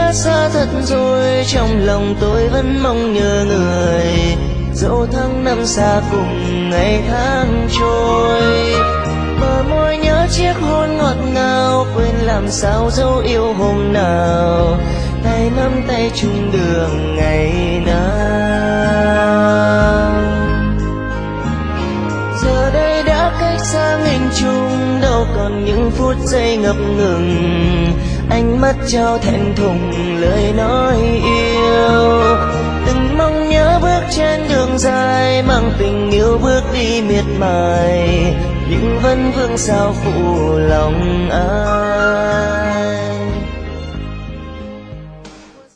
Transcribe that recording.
đã xa thật rồi, trong lòng tôi vẫn mong nhớ người. Dẫu tháng năm xa cùng ngày tháng trôi, bờ môi nhớ chiếc hôn ngọt ngào, quên làm sao dấu yêu hôm nào, tay nắm tay chung đường ngày nào. Giờ đây đã cách xa nghìn trùng, đâu còn những phút giây ngập ngừng, ánh mắt trao thẹn thùng lời nói yêu. Từng mong nhớ bước trên đường dài, mang tình yêu bước đi miệt mài, nhưng vẫn vương sao phụ lòng ai.